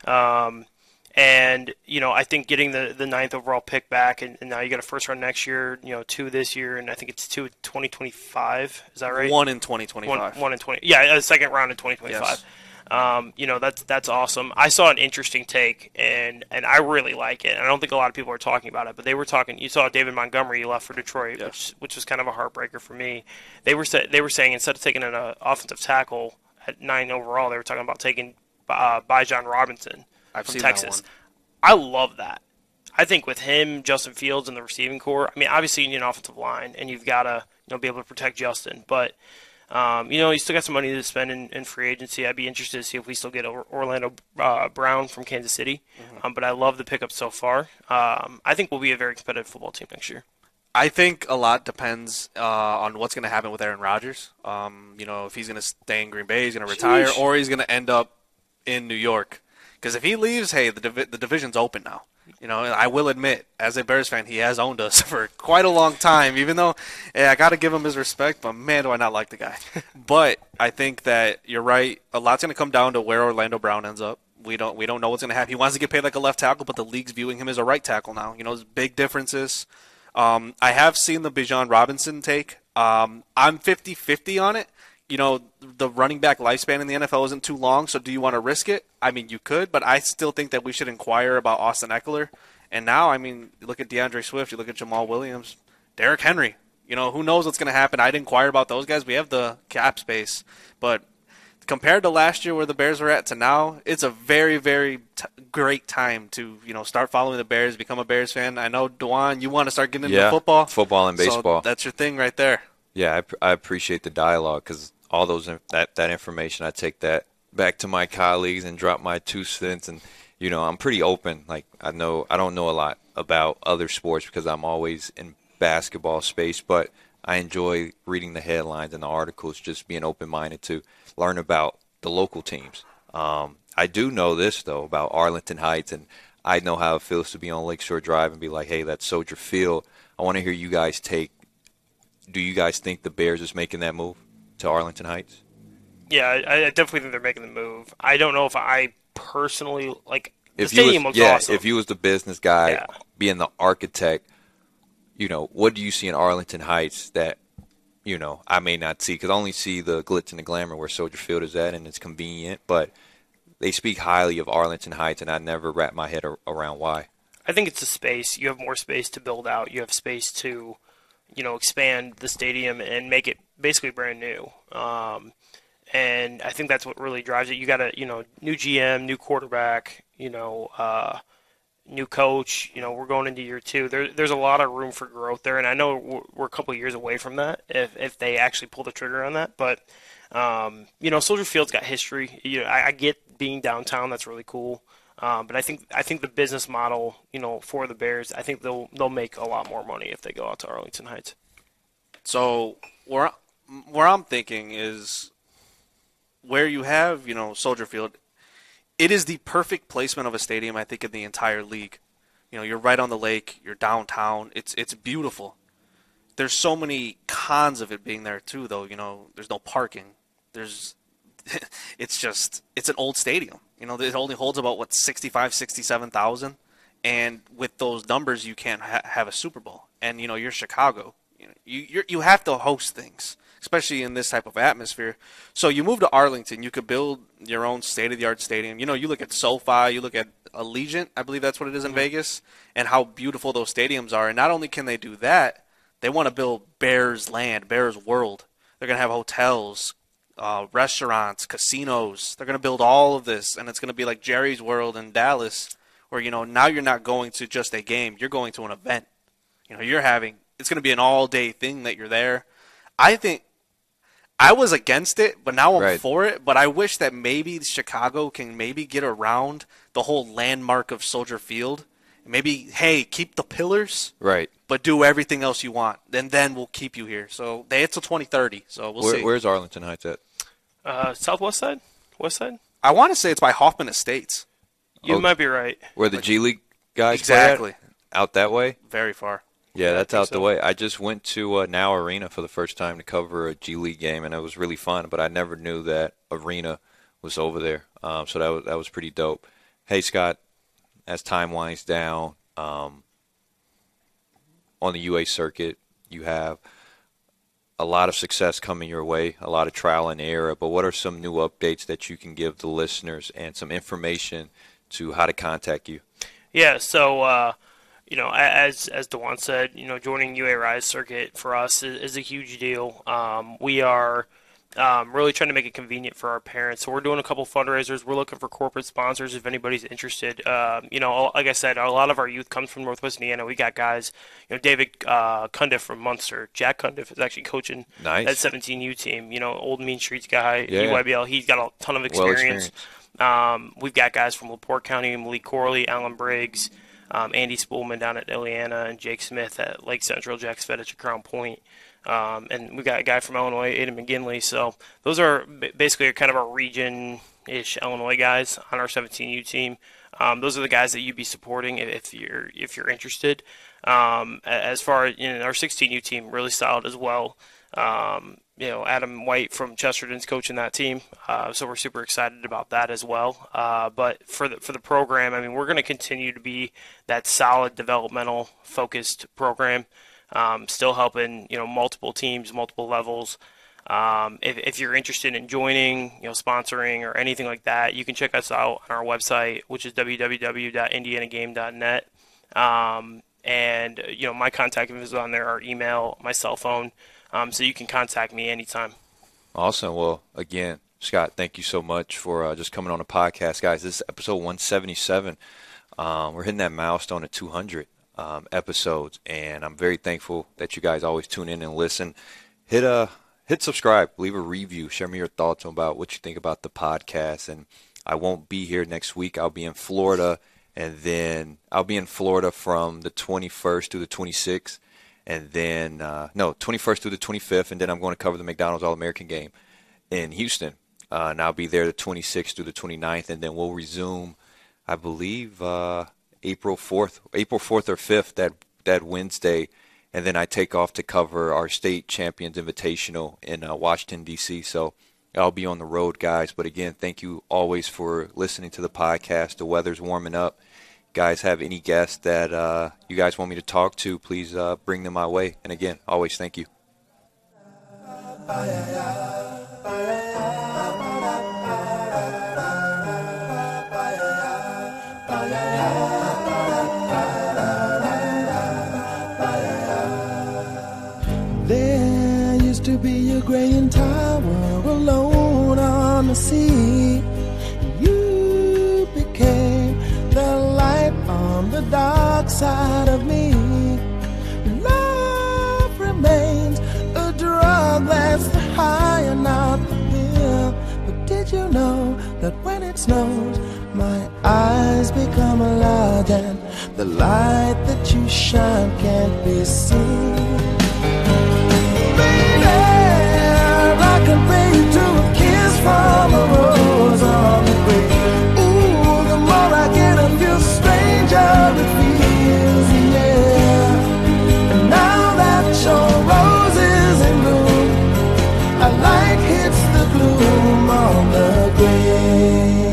Um, And, you know, I think getting the, the ninth overall pick back, and, and now you got a first round next year, you know, two this year, and I think it's two in twenty twenty-five. Is that right? One in twenty twenty-five. One, one in twenty. Yeah, a second round in twenty twenty-five. Yes. Um, you know, that's that's awesome. I saw an interesting take, and, and I really like it. I don't think a lot of people are talking about it, but they were talking. You saw David Montgomery left for Detroit, yes. which which was kind of a heartbreaker for me. They were sa- they were saying instead of taking an uh, offensive tackle at nine overall, they were talking about taking uh, Bijan Robinson I've from seen Texas. That one. I love that. I think with him, Justin Fields, and the receiving core, I mean, obviously you need an offensive line, and you've got to you know be able to protect Justin. But um, you know, you still got some money to spend in, in free agency. I'd be interested to see if we still get Orlando uh, Brown from Kansas City. Mm-hmm. Um, but I love the pickup so far. Um, I think we'll be a very competitive football team next year. I think a lot depends uh, on what's going to happen with Aaron Rodgers. Um, you know, if he's going to stay in Green Bay, he's going to retire, Sheesh. or he's going to end up in New York. Because if he leaves, hey, the div- the division's open now. You know, I will admit, as a Bears fan, he has owned us for quite a long time. Even though, yeah, I got to give him his respect, but man, do I not like the guy. But I think that you're right. A lot's going to come down to where Orlando Brown ends up. We don't we don't know what's going to happen. He wants to get paid like a left tackle, but the league's viewing him as a right tackle now. You know, there's big differences. Um, I have seen the Bijan Robinson take. Um, I'm fifty-fifty on it. You know, the running back lifespan in the N F L isn't too long, so do you want to risk it? I mean, you could, but I still think that we should inquire about Austin Eckler. And now, I mean, you look at DeAndre Swift, you look at Jamal Williams, Derrick Henry. You know, who knows what's going to happen? I'd inquire about those guys. We have the cap space. But compared to last year where the Bears were at to now, it's a very, very t- great time to, you know, start following the Bears, become a Bears fan. I know, Dewan, you want to start getting into Yeah, football. football and baseball. So that's your thing right there. Yeah, I, I appreciate the dialogue because all those that that information, I take that back to my colleagues and drop my two cents. And you know, I'm pretty open. Like I know I don't know a lot about other sports because I'm always in basketball space, but I enjoy reading the headlines and the articles, just being open-minded to learn about the local teams. Um, I do know this though about Arlington Heights, and I know how it feels to be on Lakeshore Drive and be like, hey, that's Soldier Field. I want to hear you guys take. Do you guys think the Bears is making that move to Arlington Heights? Yeah, I, I definitely think they're making the move. I don't know if I personally like the If you stadium was, looks yeah, awesome. if you was the business guy, Yeah. being the architect, you know, what do you see in Arlington Heights that, you know, I may not see? Because I only see the glitz and the glamour where Soldier Field is at, and it's convenient. But they speak highly of Arlington Heights, and I never wrap my head ar- around why. I think it's the space. You have more space to build out. You have space to, you know, expand the stadium and make it basically brand new. Um, and I think that's what really drives it. You got a, you know, new G M, new quarterback, you know, uh, new coach. You know, we're going into year two. There, there's a lot of room for growth there, and I know we're, we're a couple of years away from that if if they actually pull the trigger on that. But um, you know, Soldier Field's got history. You know, I, I get being downtown. That's really cool. Um, but I think I think the business model, you know, for the Bears, I think they'll they'll make a lot more money if they go out to Arlington Heights. So where where I'm thinking is where you have, you know, Soldier Field, it is the perfect placement of a stadium, I think, in the entire league. You know, you're right on the lake, you're downtown. It's it's beautiful. There's so many cons of it being there too, though. You know, there's no parking. There's it's just it's an old stadium. You know, it only holds about what sixty-five, sixty-seven thousand, and with those numbers, you can't ha- have a Super Bowl. And you know, you're Chicago. You know, you you're, you have to host things, especially in this type of atmosphere. So you move to Arlington, you could build your own state-of-the-art stadium. You know, you look at SoFi, you look at Allegiant, I believe that's what it is in mm-hmm. Vegas, and how beautiful those stadiums are. And not only can they do that, they want to build Bears Land, Bears World. They're going to have hotels, uh, restaurants, casinos. They're going to build all of this, and it's going to be like Jerry's World in Dallas, where, you know, now you're not going to just a game, you're going to an event. You know, you're having, it's going to be an all-day thing that you're there. I think, I was against it, but now I'm Right. for it. But I wish that maybe Chicago can maybe get around the whole landmark of Soldier Field. Maybe, hey, keep the pillars, Right. but do everything else you want. Then then we'll keep you here. So they it's till twenty thirty. So we'll Where, see. where's Arlington Heights at? Uh, Southwest side, West side. I want to say it's by Hoffman Estates. You Oh. might be right. Where the G League guys play at? Exactly. Out that way? Very far. Yeah, that's think out the so. way. I just went to uh, Now Arena for the first time to cover a G League game, and it was really fun. But I never knew that Arena was over there, um, so that was that was pretty dope. Hey, Scott, as time winds down, um, on the U A circuit, you have a lot of success coming your way, a lot of trial and error. But what are some new updates that you can give the listeners and some information to how to contact you? Yeah, so uh, you know, a- as as Dewan said, you know, joining U A Rise circuit for us is, is a huge deal. Um, we are um, really trying to make it convenient for our parents. So we're doing a couple fundraisers. We're looking for corporate sponsors if anybody's interested. Um, you know, like I said, a lot of our youth comes from Northwest Indiana. We got guys, you know, David uh, Cundiff from Munster. Jack Cundiff is actually coaching Nice. that seventeen U team. You know, old Mean Streets guy, Yeah. U Y B L. He's got a ton of Well experience. experienced. Um, we've got guys from LaPorte County, Malik Corley, Alan Briggs, um, Andy Spoolman down at Ileana, and Jake Smith at Lake Central, Jack Svedich at Crown Point. Um, and we've got a guy from Illinois, Aiden McGinley. So those are b- basically kind of our region-ish Illinois guys on our seventeen U team. Um, those are the guys that you'd be supporting if- if you're if you're interested. Um, a- as far as, you know, our sixteen U team, really solid as well. Um, you know, Adam White from Chesterton's coaching that team, uh, so we're super excited about that as well. Uh, but for the for the program, I mean, we're going to continue to be that solid developmental focused program, um, still helping, you know, multiple teams, multiple levels. Um, if, if you're interested in joining, you know, sponsoring or anything like that, you can check us out on our website, which is w w w dot indiana game dot net. Um, and you know, my contact info is on there, our email, my cell phone. Um, so you can contact me anytime. Awesome. Well, again, Scott, thank you so much for uh, just coming on the podcast, guys. This is episode one seventy-seven. Um, we're hitting that milestone at two hundred um, episodes, and I'm very thankful that you guys always tune in and listen. Hit a hit subscribe, leave a review, share me your thoughts about what you think about the podcast. And I won't be here next week. I'll be in Florida, and then I'll be in Florida from the twenty-first to the twenty-sixth. And then, uh, no, twenty-first through the twenty-fifth, and then I'm going to cover the McDonald's All-American game in Houston. Uh, and I'll be there the twenty-sixth through the twenty-ninth, and then we'll resume, I believe, uh, April fourth, April fourth or fifth, that, that Wednesday. And then I take off to cover our state champions invitational in uh, Washington, D C So I'll be on the road, guys. But again, thank you always for listening to the podcast. The weather's warming up. Guys have any guests that uh, you guys want me to talk to, please uh, bring them my way. And again, always thank you. There used to be a graying tower alone on the sea. You became the light on the dark side of me. Love remains a drug that's the high and not the pill. But did you know that when it snows, my eyes become large and the light that you shine can't be seen? I compare you to a kiss from a rose on the grave. Ooh, the more I get of you, stranger it feels, yeah. And now that your rose is in bloom, a light hits the gloom on the grave.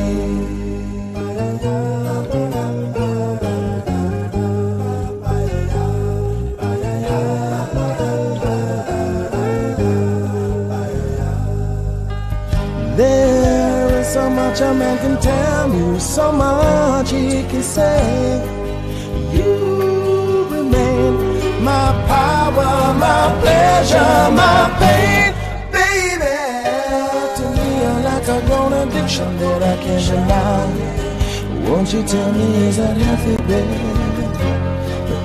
There is so much a man can tell you, so much he can say. You remain my power, my pleasure, my pain, baby. To me, you're like a grown addiction that I can't deny. Won't you tell me, is that healthy, babe?